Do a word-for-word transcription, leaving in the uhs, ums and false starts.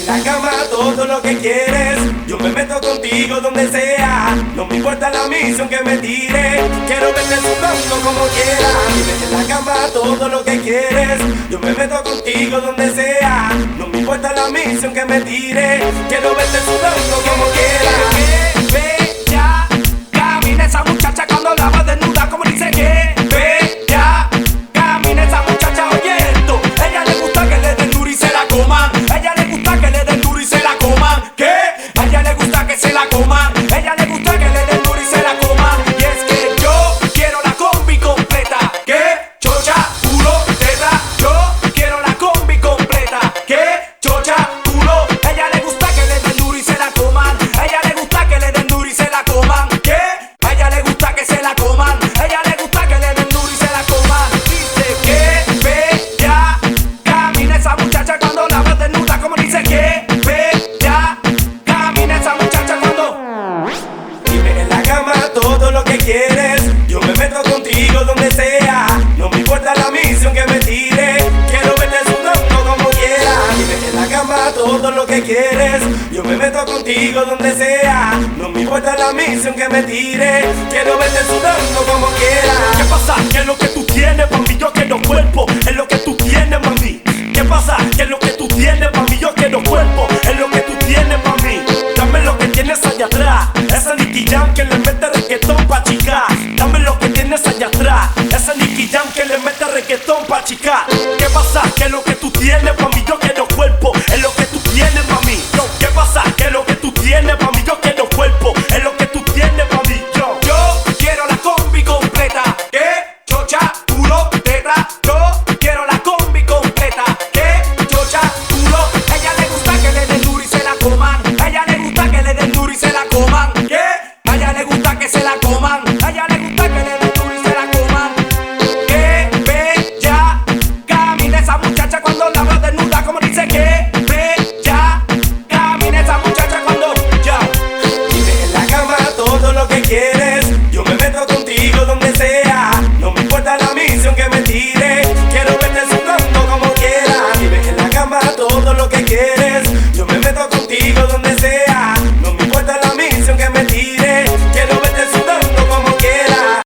en la cama todo lo que quieres. Yo me meto contigo donde sea. No me importa la misión que me tire. Quiero verte sudando como quieras. Dime en la cama todo lo que quieres. Yo me meto contigo donde sea. No me importa la misión que me tire. Quiero verte sudando como quieras. Ve ya, camina esa muchacha cuando la va desnuda, como dice que ve ya, camina esa muchacha, oye esto. Ella le gusta que le den duro y se la coman. Ella le gusta que le den duro y se la coman. ¿Qué? A ella le gusta que se la coman. Ella le gusta que le den duro y se la coman. Y es que yo quiero la combi completa. ¿Qué? Chocha, culo, teta. Yo quiero la combi completa. ¿Qué? Chocha, culo. Ella le gusta que le den duro y se la coman. A ella le gusta que le den duro y se la coman. ¿Qué? A ella le gusta que se la coman. A ella le gusta que le den duro y se la coman. Dice que ve ya, camina esa muchacha cuando la ves desnuda, como dice que ve ya, camina esa muchacha cuando. Dime en la cama todo lo que quieres. Yo me meto contigo donde sea. No me importa la misión que me tire. Quiero verte sudando como quieras. Dime en la cama todo lo que quieres. Yo me meto contigo donde sea. No me importa la misión que me tire. Quiero verte sudando como quieras. ¿Qué pasa? ¿Qué es lo que tú tienes, mami? Yo quiero cuerpo. Es lo que tú tienes, mami. ¿Qué pasa? ¿Qué es lo que tú tienes, mami?